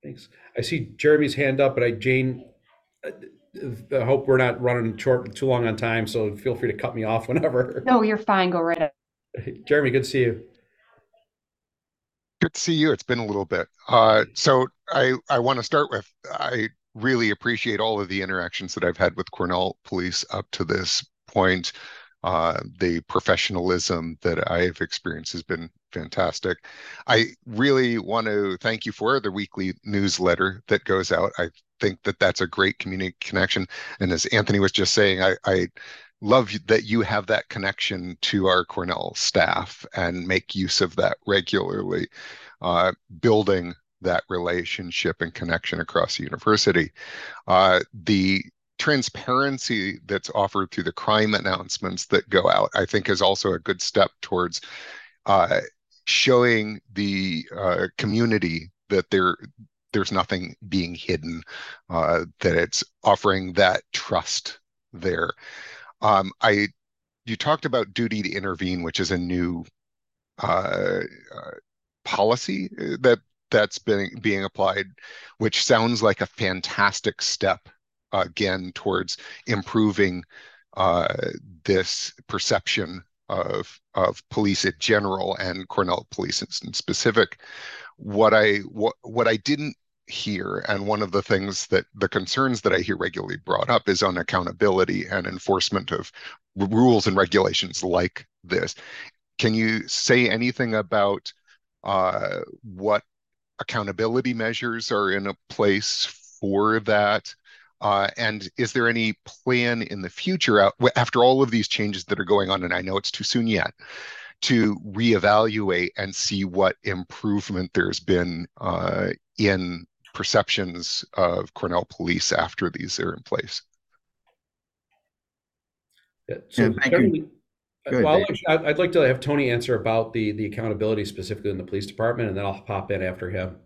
Thanks. I see Jeremy's hand up, but Jane, I hope we're not running too long on time, so feel free to cut me off whenever. No, you're fine. Go right ahead. Jeremy, good to see you. Good to see you. It's been a little bit. So I want to start with, I really appreciate all of the interactions that I've had with Cornell Police up to this point. The professionalism that I have experienced has been fantastic. I really want to thank you for the weekly newsletter that goes out. I think that that's a great community connection. And as Anthony was just saying, I love that you have that connection to our Cornell staff and make use of that regularly, building that relationship and connection across the university. The transparency that's offered through the crime announcements that go out, I think, is also a good step towards showing the community that there's nothing being hidden, that it's offering that trust there. You talked about duty to intervene, which is a new policy that's being applied, which sounds like a fantastic step again towards improving this perception of police in general and Cornell Police in specific. What I didn't hear, and one of the things that the concerns that I hear regularly brought up, is on accountability and enforcement of rules and regulations like this. Can you say anything about what accountability measures are in a place for that? And is there any plan in the future, after all of these changes that are going on, and I know it's too soon yet, to reevaluate and see what improvement there's been in perceptions of Cornell Police after these are in place? So thank you. Well, I'd like to have Tony answer about the accountability specifically in the police department, and then I'll pop in after him.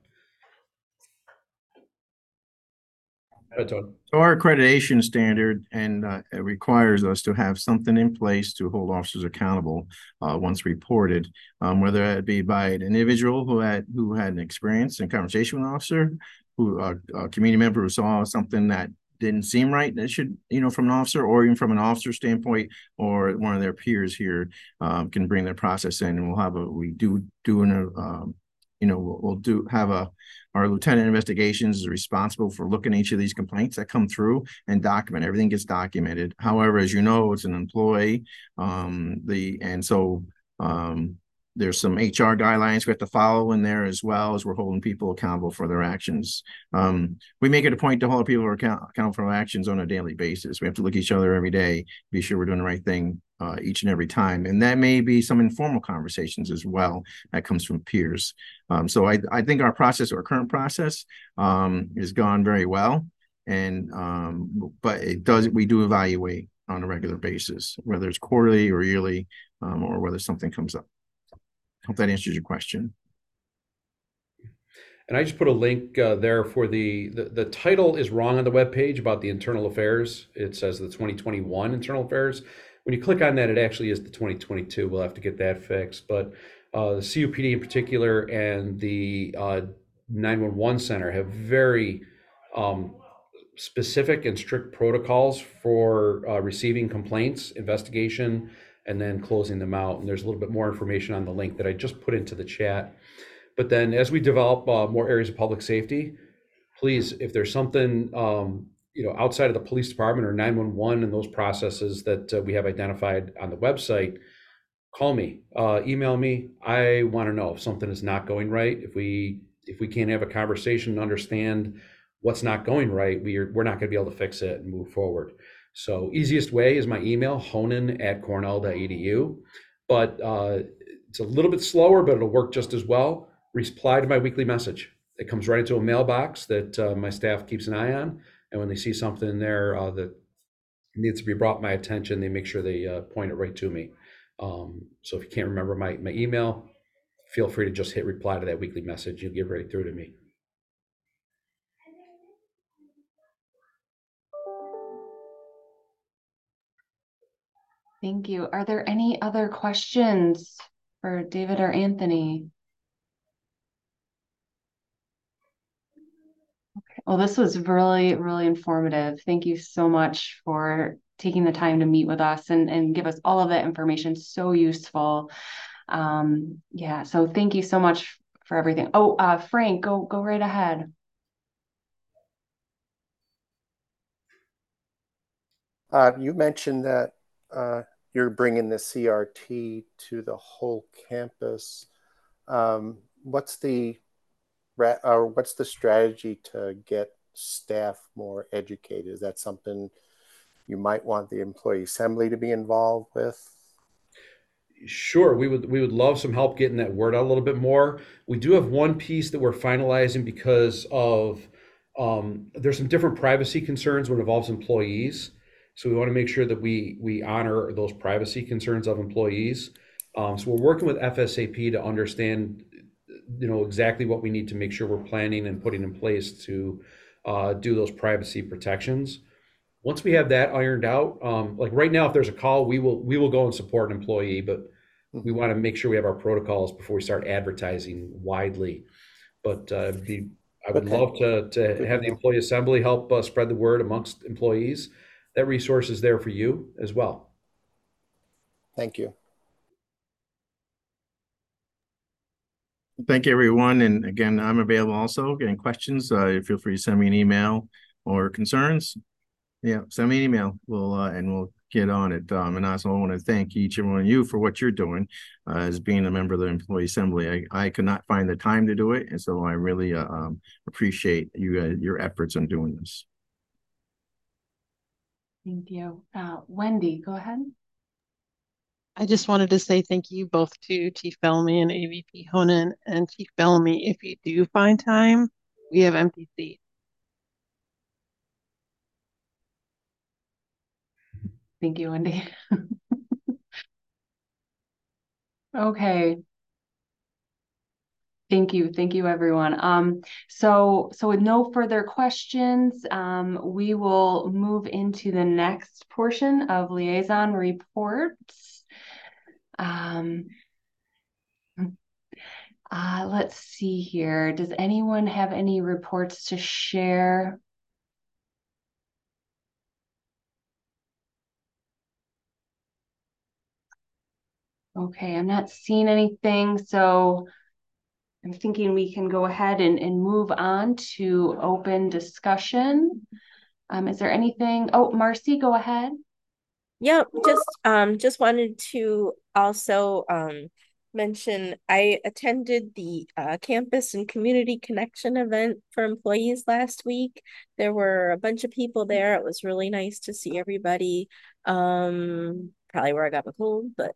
So our accreditation standard it requires us to have something in place to hold officers accountable once reported, whether it be by an individual who had an experience in conversation with an officer, a community member who saw something that didn't seem right that should, from an officer, or even from an officer standpoint, or one of their peers here can bring their process in, and our lieutenant investigations is responsible for looking at each of these complaints that come through and document. Everything gets documented. However, as you know, it's an employee. There's some HR guidelines we have to follow in there, as well as we're holding people accountable for their actions. We make it a point to hold people accountable for their actions on a daily basis. We have to look at each other every day, be sure we're doing the right thing each and every time. And that may be some informal conversations as well that comes from peers. So I think our current process has gone very well. But we do evaluate on a regular basis, whether it's quarterly or yearly, or whether something comes up. Hope that answers your question. And I just put a link there for the title is wrong on the webpage about the internal affairs. It says the 2021 internal affairs. When you click on that, it actually is the 2022. We'll have to get that fixed. But the CUPD in particular and the 911 Center have very specific and strict protocols for receiving complaints, investigation, and then closing them out. And there's a little bit more information on the link that I just put into the chat. But then as we develop more areas of public safety, please, if there's something outside of the police department or 911 and those processes that we have identified on the website, call me, email me. I want to know if something is not going right. If we can't have a conversation and understand what's not going right, we're not going to be able to fix it and move forward. So easiest way is my email, honan@cornell.edu. But it's a little bit slower, but it'll work just as well. Reply to my weekly message. It comes right into a mailbox that my staff keeps an eye on. And when they see something there that needs to be brought to my attention, they make sure they point it right to me. So if you can't remember my email, feel free to just hit reply to that weekly message. You'll get right through to me. Thank you. Are there any other questions for David or Anthony? Well, this was really, really informative. Thank you so much for taking the time to meet with us and give us all of that information. So useful. Yeah, so thank you so much for everything. Oh, Frank, go right ahead. You mentioned that you're bringing the CRT to the whole campus. What's the strategy to get staff more educated? Is that something you might want the employee assembly to be involved with? Sure, we would love some help getting that word out a little bit more. We do have one piece that we're finalizing because of there's some different privacy concerns when it involves employees. So we want to make sure that we honor those privacy concerns of employees. So we're working with FSAP to understand, exactly what we need to make sure we're planning and putting in place to do those privacy protections. Once we have that ironed out, like right now, if there's a call, we will go and support an employee, but we want to make sure we have our protocols before we start advertising widely. But I would love to have the employee assembly help spread the word amongst employees. That resource is there for you as well. Thank you. Thank you, everyone. And again, I'm available also. Any questions, feel free to send me an email or concerns. Yeah, send me an email. We'll get on it. And I also want to thank each and one of you for what you're doing as being a member of the Employee Assembly. I could not find the time to do it, and so I really appreciate your efforts on doing this. Thank you. Wendy, go ahead. I just wanted to say thank you both to Chief Bellamy and AVP Honan. And Chief Bellamy, if you do find time, we have empty seats. Thank you, Wendy. Okay. Thank you. Thank you, everyone. So with no further questions, we will move into the next portion of liaison reports. Let's see here. Does anyone have any reports to share? Okay, I'm not seeing anything, so I'm thinking we can go ahead and move on to open discussion. Is there anything? Oh, Marcy, go ahead. Yeah, just wanted to also mention I attended the campus and community connection event for employees last week. There were a bunch of people there. It was really nice to see everybody. Probably where I got my cold, but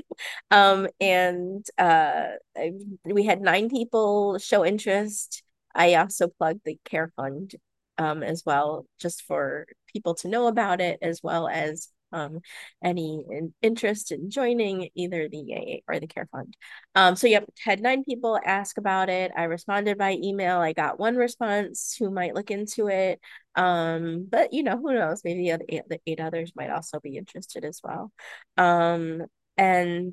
we had 9 people show interest. I also plugged the Care Fund as well, just for people to know about it, as well as any interest in joining either the AA or the Care Fund. So yep, had 9 people ask about it. I responded by email. I got 1 response who might look into it. But who knows? Maybe the 8 others might also be interested as well. And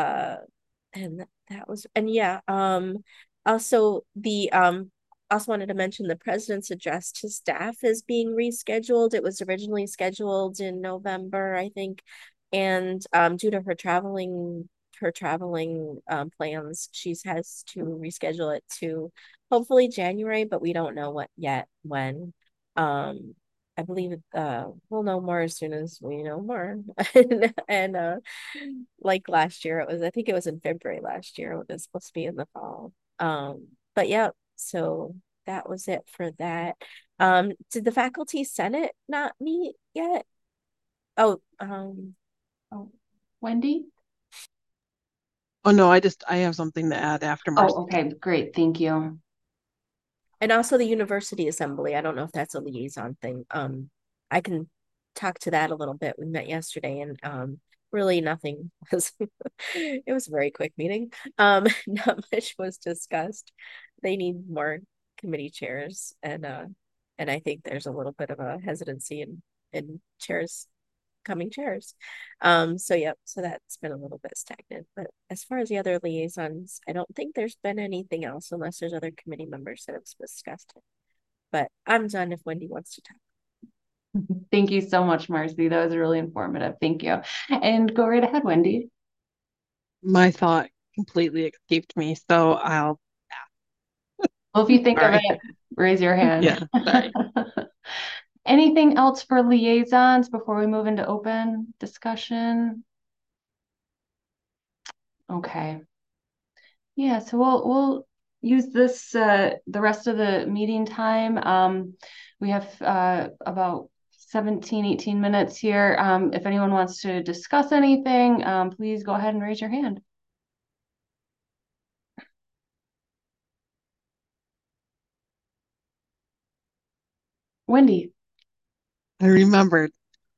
that was, and yeah, also the also wanted to mention the president's address to staff is being rescheduled. It was originally scheduled in November, I think, and due to her traveling plans, she has to reschedule it to hopefully January, but we don't know when. I believe we'll know more as soon as we know more. and like last year, I think it was in February last year. It was supposed to be in the fall. But yeah, so that was it for that. Did the faculty senate not meet yet? Oh, Wendy? Oh no, I have something to add after Marcy. Oh, okay, great. Thank you. And also the university assembly. I don't know if that's a liaison thing. I can talk to that a little bit. We met yesterday and really nothing was it was a very quick meeting. Not much was discussed. They need more committee chairs and I think there's a little bit of a hesitancy in coming chairs. So yep, so that's been a little bit stagnant. But as far as the other liaisons, I don't think there's been anything else unless there's other committee members that have discussed it. but I'm done if Wendy wants to talk. Thank you so much, Marcy. That was really informative. Thank you. And go right ahead, Wendy. My thought completely escaped me, so I'll Well, if you think of sorry. it, raise your hand. Yeah, sorry. Anything else for liaisons before we move into open discussion? Okay. Yeah, so we'll use this the rest of the meeting time. We have about 17, 18 minutes here. If anyone wants to discuss anything, please go ahead and raise your hand. Wendy. I remembered.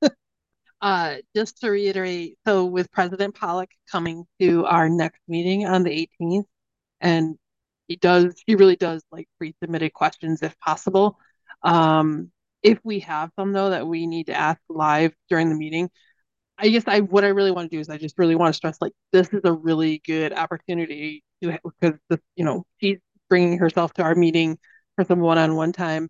Just to reiterate, so with President Pollock coming to our next meeting on the 18th, and he really does like pre-submitted questions if possible. If we have some though that we need to ask live during the meeting, I guess what I really want to do is I just really want to stress like this is a really good opportunity because she's bringing herself to our meeting for some one-on-one time.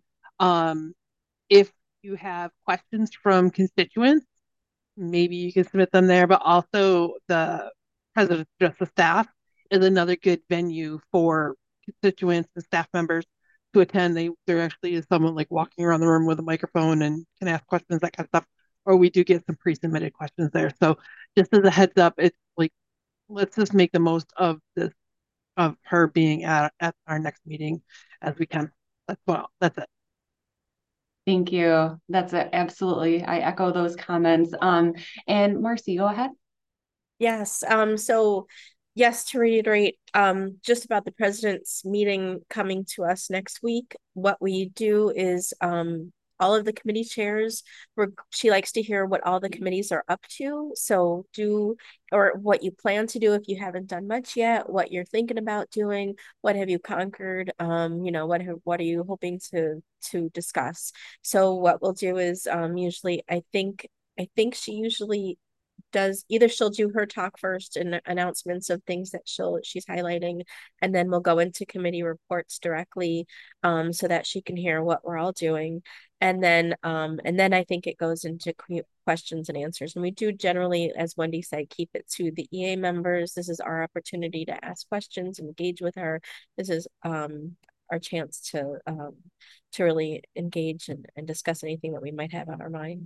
If you have questions from constituents, maybe you can submit them there, but also the President's Justice Staff is another good venue for constituents and staff members to attend. There actually is someone like walking around the room with a microphone and can ask questions, that kind of stuff. Or we do get some pre-submitted questions there. So just as a heads up, it's like let's just make the most of this of her being at our next meeting as we can. That's it. Thank you. That's it. Absolutely. I echo those comments. And Marcy, go ahead. Yes. So yes, to reiterate, just about the president's meeting coming to us next week, what we do is all of the committee chairs, she likes to hear what all the committees are up to. So or what you plan to do if you haven't done much yet, what you're thinking about doing, what have you conquered, what are you hoping to discuss. So what we'll do is usually I think she usually does either she'll do her talk first and announcements of things that she's highlighting, and then we'll go into committee reports directly so that she can hear what we're all doing, and then I think it goes into questions and answers, and we do generally, as Wendy said, keep it to the EA members. This is our opportunity to ask questions, engage with her. This is our chance to really engage and discuss anything that we might have on our mind.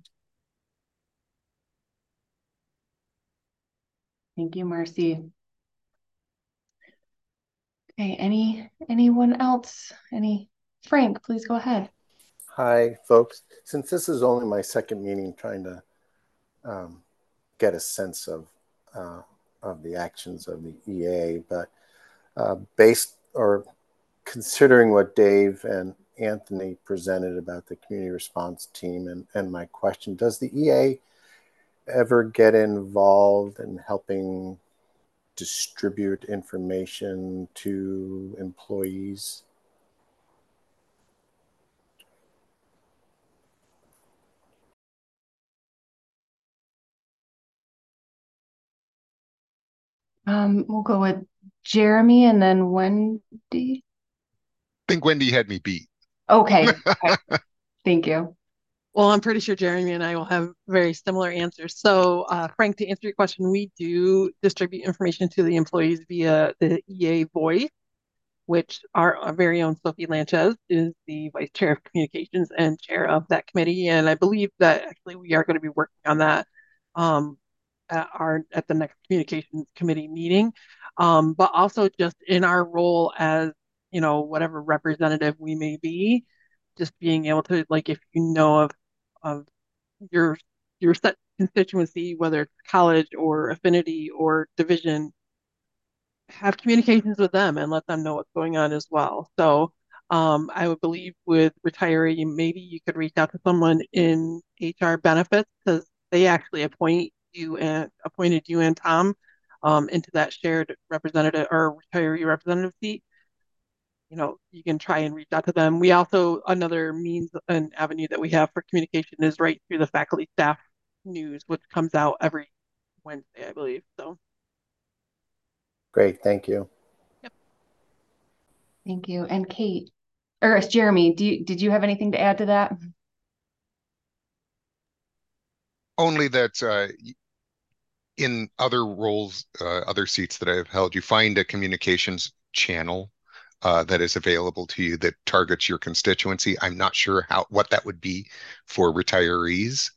Thank you, Marcy. Okay, anyone else? Frank, please go ahead. Hi, folks. Since this is only my second meeting, trying to get a sense of the actions of the EA, but based or considering what Dave and Anthony presented about the community response team and my question, does the EA ever get involved in helping distribute information to employees? We'll go with Jeremy and then Wendy. I think Wendy had me beat. Okay. Thank you. Well, I'm pretty sure Jeremy and I will have very similar answers. So, Frank, to answer your question, we do distribute information to the employees via the EA Voice, which our very own Sophie Lanches is the vice chair of communications and chair of that committee. And I believe that actually we are going to be working on that at the next communications committee meeting. But also just in our role as, whatever representative we may be, just being able to, like, if you know of your set constituency, whether it's college or affinity or division, have communications with them and let them know what's going on as well. So I would believe with retiree, maybe you could reach out to someone in HR benefits because they actually appointed you and Tom into that shared representative or retiree representative seat. You can try and reach out to them. We also, another means and avenue that we have for communication is right through the faculty staff news, which comes out every Wednesday, I believe. So. Great, thank you. Yep. Thank you. And Kate. or Jeremy, did you have anything to add to that? Only that in other roles, other seats that I've held, you find a communications channel that is available to you that targets your constituency. I'm not sure what that would be for retirees.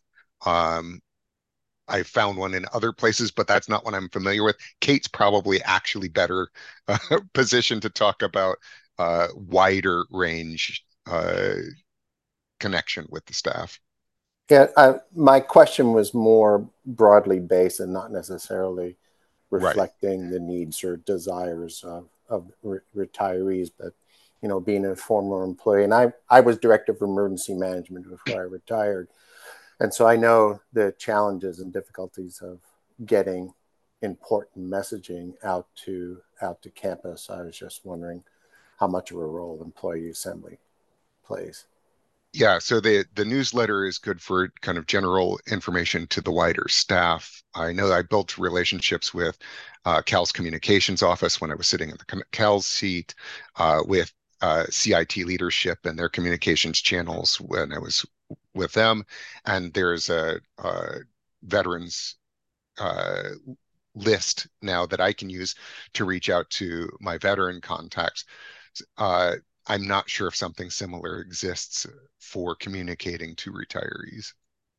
I found one in other places, but that's not one I'm familiar with. Kate's probably actually better positioned to talk about wider range connection with the staff. Yeah, my question was more broadly based and not necessarily reflecting the needs or desires of retirees, but being a former employee, and I was director of emergency management before I retired, and so I know the challenges and difficulties of getting important messaging out to campus. I was just wondering how much of a role employee assembly plays. Yeah, so the newsletter is good for kind of general information to the wider staff. I know I built relationships with Cal's communications office when I was sitting in the Cal's seat, with CIT leadership and their communications channels when I was with them. And there's a veterans list now that I can use to reach out to my veteran contacts. I'm not sure if something similar exists for communicating to retirees.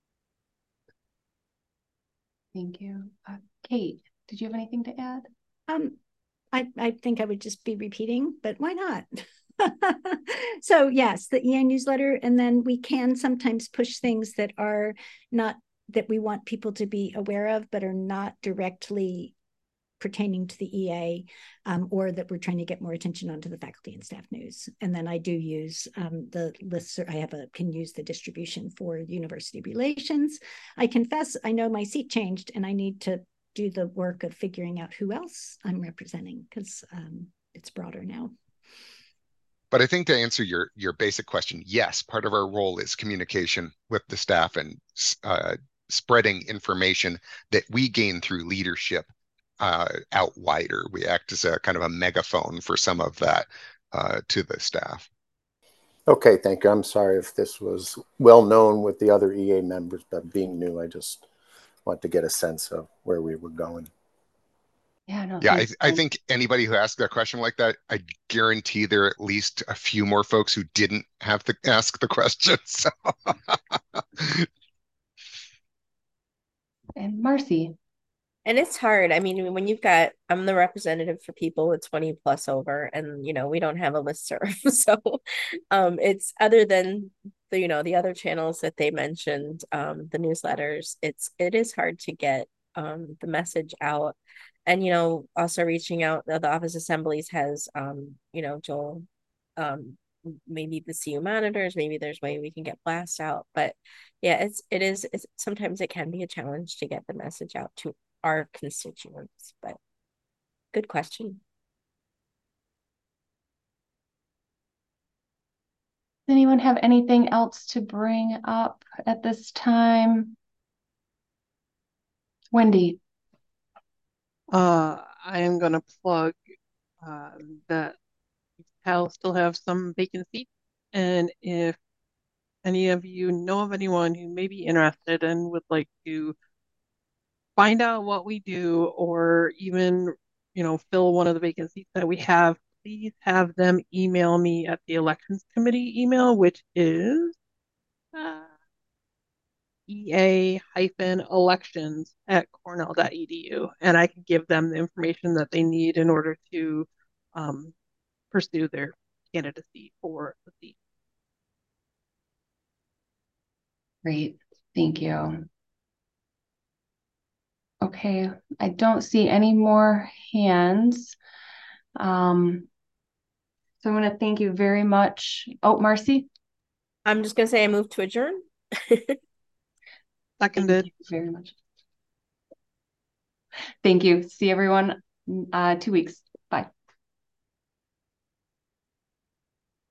Thank you. Kate, did you have anything to add? I think I would just be repeating, but why not? So yes, the EA newsletter, and then we can sometimes push things that are not, that we want people to be aware of, but are not directly pertaining to the EA, or that we're trying to get more attention onto the faculty and staff news. And then I do use the lists. Can use the distribution for university relations. I confess, I know my seat changed and I need to do the work of figuring out who else I'm representing, because it's broader now. But I think to answer your basic question, yes, part of our role is communication with the staff and spreading information that we gain through leadership out wider. We act as a kind of a megaphone for some of that to the staff. Okay, thank you. I'm sorry if this was well known with the other EA members, but being new, I just want to get a sense of where we were going. Yeah, no. Yeah, I think anybody who asks a question like that, I guarantee there are at least a few more folks who didn't have to ask the question. So. And Marcy. And it's hard. I mean, when you've got, I'm the representative for people with 20 plus over, and we don't have a listserv. So it's, other than the other channels that they mentioned, the newsletters, it is hard to get the message out. And also reaching out, the office assemblies has Joel, maybe the CU monitors, maybe there's a way we can get blast out. But yeah, it's sometimes it can be a challenge to get the message out to our constituents. But good question. Does anyone have anything else to bring up at this time? Wendy. I am going to plug that Cal still have some vacant seats, and if any of you know of anyone who may be interested and would like to find out what we do, or even fill one of the vacant seats that we have, please have them email me at the elections committee email, which is ea-elections@cornell.edu, and I can give them the information that they need in order to pursue their candidacy for the seat. Great, thank you. Okay, I don't see any more hands. So I'm going to thank you very much. Oh, Marcy? I'm just going to say I move to adjourn. Seconded. Thank you very much. Thank you. See everyone 2 weeks. Bye.